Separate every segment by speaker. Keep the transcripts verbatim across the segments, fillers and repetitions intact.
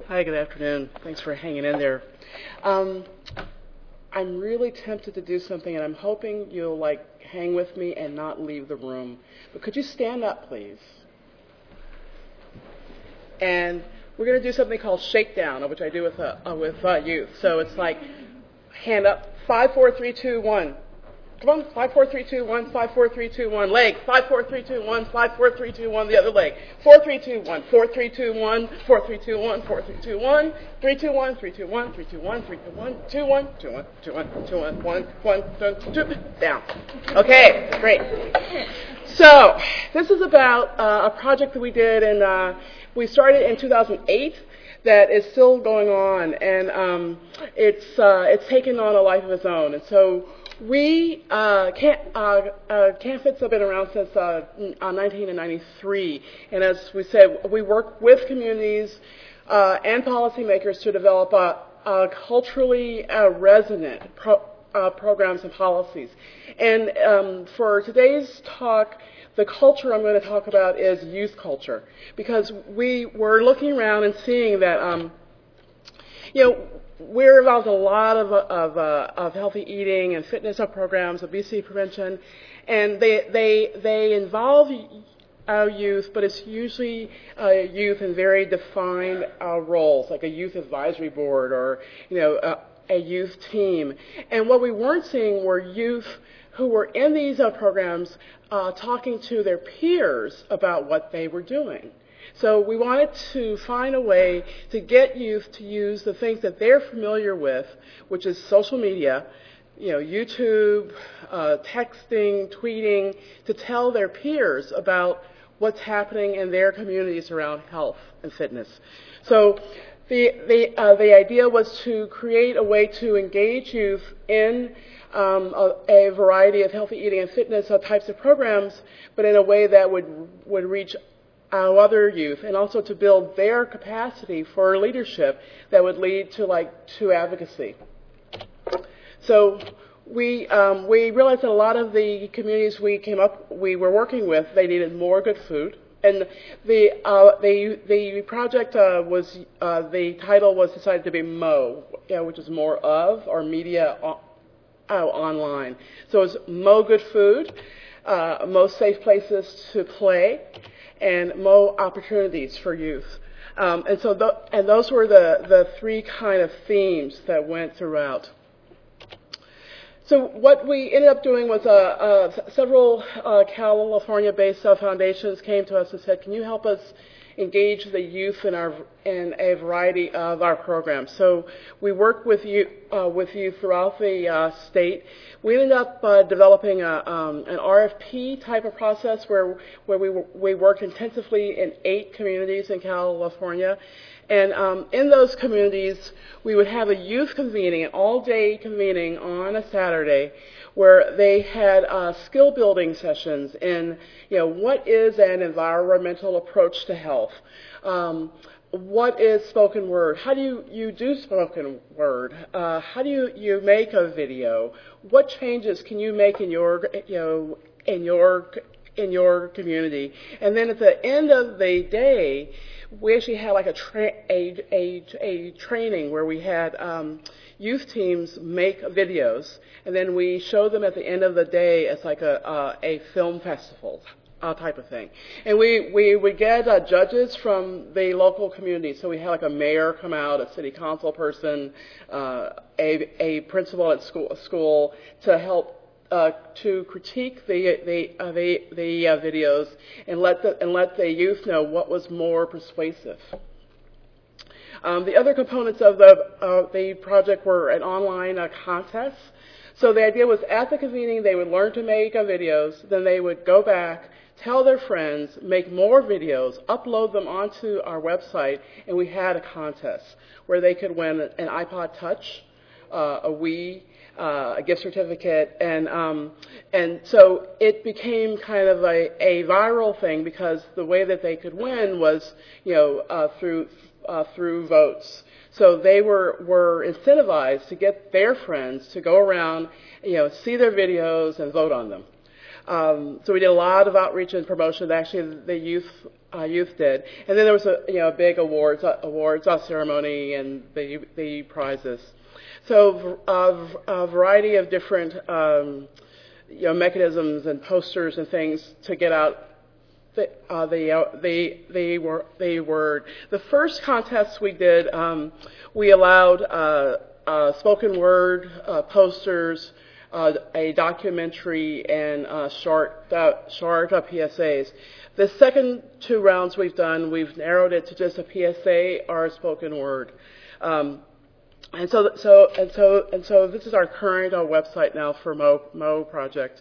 Speaker 1: Hi, good afternoon. Thanks for hanging in there. Um, I'm really tempted to do something, and I'm hoping you'll like hang with me and not leave the room. But could you stand up, please? And we're going to do something called shakedown, which I do with uh, uh, with uh, youth. So it's like hand up, five, four, three, two, one. Come on, five, four, three, two, one, five, four, three, two, one. Leg, five, four, three, two, one, five, four, three, two, one. The other leg, four, three, two, one, four, three, two, one, four, three, two, one, four, three, two, one, three, two, one, three, two, one, three, two, one, three, two, one, two, one, two, one, two, one, two, one, one, one, two, down. Okay, great. So this is about uh, a project that we did, and uh, we started in two thousand eight. That is still going on, and um, it's uh, it's taken on a life of its own, and so. We, uh, Can, uh, uh, CanFITS have been around since uh, nineteen ninety-three, and as we said, we work with communities uh, and policymakers to develop uh, uh, culturally uh, resonant pro, uh, programs and policies. And um, for today's talk, the culture I'm going to talk about is youth culture, because we were looking around and seeing that, um, you know, we're involved in a lot of, of, uh, of healthy eating and fitness programs, obesity prevention, and they, they, they involve our youth, but it's usually uh, youth in very defined uh, roles, like a youth advisory board or, you know, a, a youth team. And what we weren't seeing were youth who were in these uh, programs uh, talking to their peers about what they were doing. So we wanted to find a way to get youth to use the things that they're familiar with, which is social media, you know, YouTube, uh, texting, tweeting, to tell their peers about what's happening in their communities around health and fitness. So the the uh, the idea was to create a way to engage youth in um, a, a variety of healthy eating and fitness uh, types of programs, but in a way that would would reach our other youth, and also to build their capacity for leadership that would lead to like to advocacy. So we um, we realized that a lot of the communities we came up we were working with, they needed more good food, and the uh, the the project uh, was uh, the title was decided to be MO, you know, which is more of, or media o- oh, online. So it's Mo Good Food, uh, most safe places to play, and Mo opportunities for youth. Um, and so th- and those were the, the three kind of themes that went throughout. So what we ended up doing was uh, uh, several uh, California-based uh, foundations came to us and said, can you help us engage the youth in our in a variety of our programs? So we worked with you uh, with you throughout the uh, state. We ended up uh, developing a, um, an R F P type of process where where we we worked intensively in eight communities in California. And um, in those communities, we would have a youth convening, an all-day convening on a Saturday, where they had uh, skill building sessions in, you know, what is an environmental approach to health? Um, what is spoken word? How do you, you do spoken word? Uh, how do you, you make a video? What changes can you make in your, you know, in your in your community? And then at the end of the day, we actually had like a tra- a, a, a training where we had um, youth teams make videos, and then we showed them at the end of the day as like a uh, a film festival uh, type of thing. And we we would get uh, judges from the local community. So we had like a mayor come out, a city council person, uh, a a principal at school school to help. Uh, to critique the the uh, the, the uh, videos and let the and let the youth know what was more persuasive. Um, the other components of the uh, the project were an online uh, contest. So the idea was at the convening they would learn to make uh, videos, then they would go back, tell their friends, make more videos, upload them onto our website, and we had a contest where they could win an iPod Touch, uh, a Wii, Uh, a gift certificate, and um, and so it became kind of a, a viral thing because the way that they could win was, you know, uh, through uh, through votes. So they were were incentivized to get their friends to go around, you know, see their videos and vote on them. Um, so we did a lot of outreach and promotion. Actually, the youth uh, youth did, and then there was a you know a big awards uh, awards uh, ceremony and the the prizes. So uh, a variety of different um, you know mechanisms and posters and things to get out the uh, the, uh, the the were the word. The first contest we did, um, we allowed uh, uh, spoken word uh, posters. Uh, a documentary and uh, short uh, short uh, P S As. The second two rounds we've done, we've narrowed it to just a P S A or a spoken word. Um, and so so and so and so this is our current uh, website now for Mo Mo project.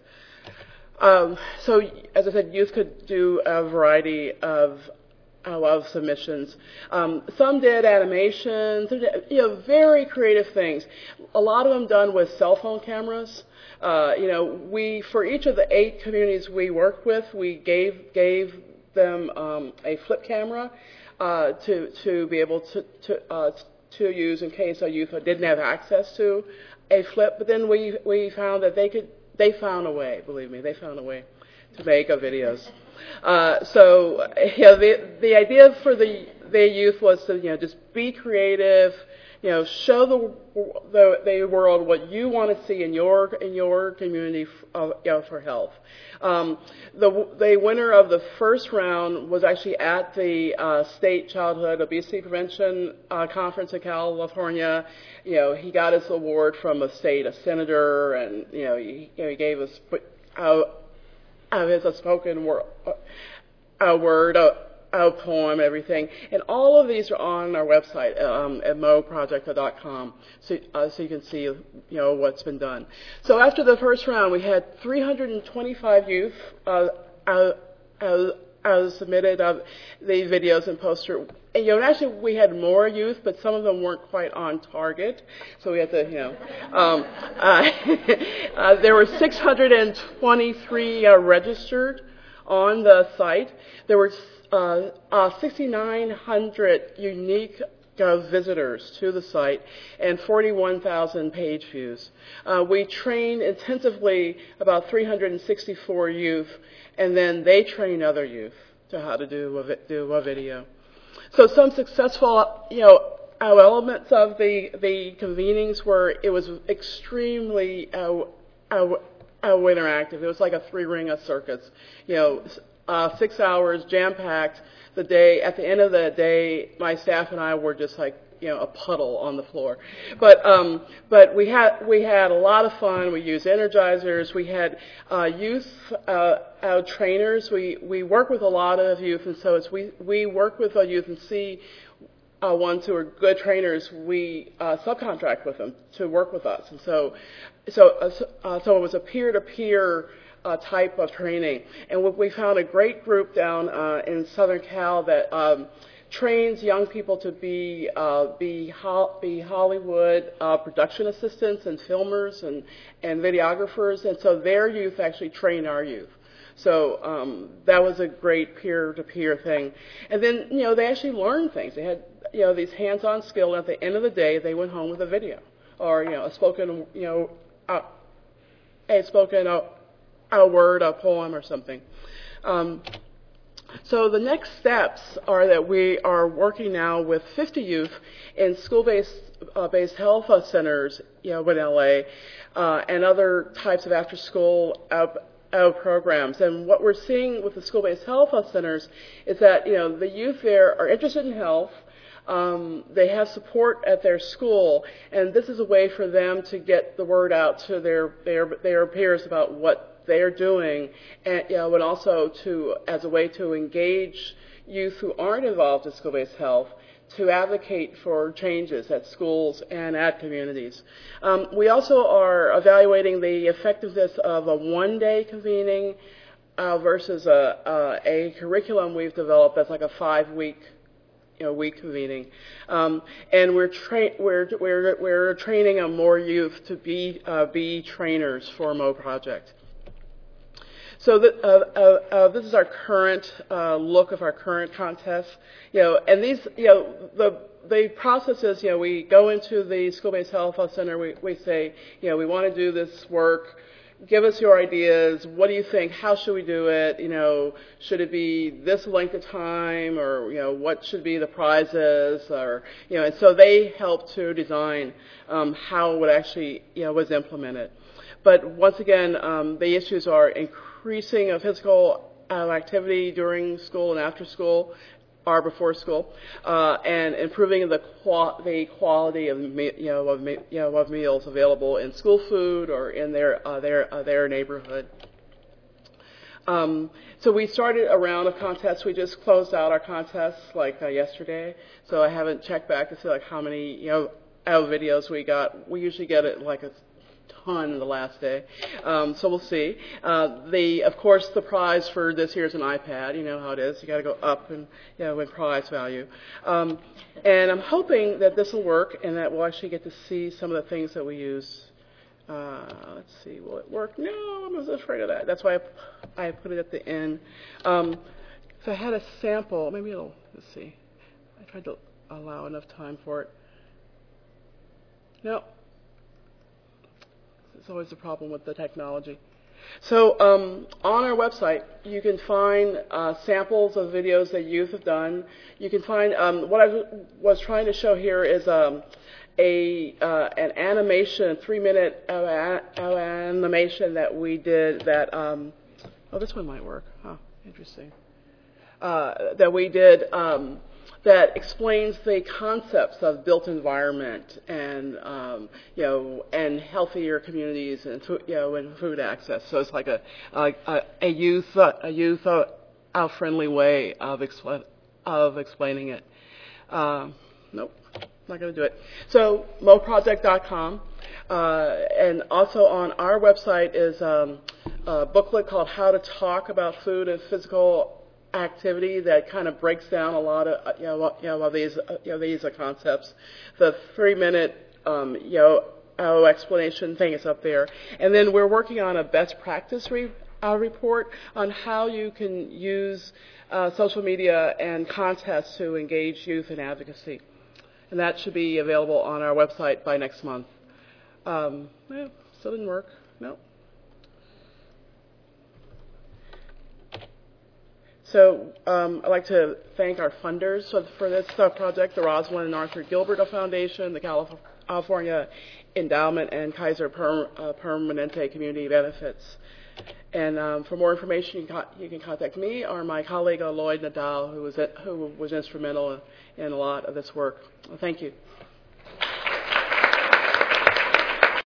Speaker 1: Um, so as I said, youth could do a variety of of submissions. Um, some did animations, you know, very creative things. A lot of them done with cell phone cameras. Uh, you know, we for each of the eight communities we worked with, we gave gave them um, a flip camera uh, to to be able to to uh, to use in case a youth didn't have access to a flip. But then we we found that they could they found a way. Believe me, they found a way to make uh, videos. Uh, so, you know, the the idea for the the youth was to you know just be creative, you know, show the the, the world what you want to see in your in your community, uh, you know, for health. Um, the the winner of the first round was actually at the uh, State Childhood Obesity Prevention uh, Conference in California. You know, he got his award from a state a senator, and you know he, you know, he gave us. Uh, Uh, it's a spoken word, a word, a, a poem, everything, and all of these are on our website um, at mo project dot com, so uh, so you can see you know what's been done. So after the first round, we had three hundred twenty-five youth uh, uh, uh, uh, submitted uh, the videos and poster. And, you know, and actually we had more youth, but some of them weren't quite on target, so we had to, you know. Um, uh, uh, there were six hundred twenty-three uh, registered on the site. There were uh, uh, six thousand nine hundred unique uh, visitors to the site and forty-one thousand page views. Uh, we trained intensively about three hundred sixty-four youth, and then they train other youth to how to do a, do a video. So some successful, you know, elements of the the convenings were it was extremely uh, uh, uh, interactive. It was like a three-ring of circus, you know, uh, six hours jam-packed. The day at the end of the day, my staff and I were just like you know a puddle on the floor. But um, but we had we had a lot of fun. We used energizers. We had uh, youth uh, uh, trainers. We we work with a lot of youth, and so it's we we work with a youth and see uh, ones who are good trainers. We uh, subcontract with them to work with us, and so so uh, so it was a peer-to-peer. Uh, type of training, and we found a great group down uh, in Southern Cal that um, trains young people to be uh, be, ho- be Hollywood uh, production assistants and filmers and, and videographers, and so their youth actually train our youth. So um, that was a great peer-to-peer thing. And then you know they actually learned things. They had you know these hands-on skill. And at the end of the day, they went home with a video or you know a spoken you know uh, a spoken. Uh, a word, a poem, or something. Um, so the next steps are that we are working now with fifty youth in school-based uh, based health centers, you know, in L A, uh, and other types of after-school out, out programs. And what we're seeing with the school-based health centers is that you know the youth there are interested in health. Um, they have support at their school, and this is a way for them to get the word out to their their, their peers about what they're doing, and you know, and also to as a way to engage youth who aren't involved in school-based health to advocate for changes at schools and at communities. Um, we also are evaluating the effectiveness of a one-day convening uh, versus a, a, a curriculum we've developed that's like a five-week. You know, week convening, um, and we're, tra- we're we're we're training on more youth to be uh, be trainers for Mo Project. So the, uh, uh, uh, this is our current uh, look of our current contest. You know, and these, you know, the the process is, you know, we go into the school-based health center. We we say, you know, we want to do this work. give us your ideas. What do you think? How should we do it? You know, should it be this length of time, or you know, what should be the prizes, or you know, and so they help to design um, how it actually you know was implemented. But once again, um, the issues are increasing of physical uh, activity during school and after school, or before school, uh, and improving the, qual- the quality of me- you know of me- you know of meals available in school food or in their uh, their uh, their neighborhood. Um, so we started a round of contests. We just closed out our contests like uh, yesterday. So I haven't checked back to see like how many you know out videos we got. We usually get it like a ton the last day, um, so we'll see. Uh, the, of course, the prize for this year is an iPad. You know how it is. You got to go up and you know win prize value. Um, and I'm hoping that this will work and that we'll actually get to see some of the things that we use. Uh, let's see, will it work? No, I'm afraid of that. That's why I, I put it at the end. Um, so I had a sample. Maybe it'll. Let's see. I tried to allow enough time for it. No. It's always the problem with the technology. So um, on our website, you can find uh, samples of videos that youth have done. You can find um, what I w- was trying to show here is um, a uh, an animation, three-minute uh, a- animation that we did. That um, oh, this one might work. Huh, interesting. Uh, that we did. Um, that explains the concepts of built environment and um, you know and healthier communities and food, you know and food access. So it's like a a, a youth a youth uh, friendly way of expl- of explaining it. Um, nope, not going to do it. So mo project dot com, uh, and also on our website is um, a booklet called How to Talk About Food and Physical Activity that kind of breaks down a lot of you know you know of these you know these are concepts. The three minute um, you know oh, explanation thing is up there, and then we're working on a best practice re- uh, report on how you can use uh, social media and contests to engage youth in advocacy, and that should be available on our website by next month. Um, well, still didn't work. No. So um, I'd like to thank our funders for, for this uh, project, the Rosalind and Arthur Gilbert Foundation, the California Endowment, and Kaiser per, uh, Permanente Community Benefits. And um, for more information, you can, co- you can contact me or my colleague uh, Lloyd Nadal, who was, at, who was instrumental in a lot of this work. Well, thank you.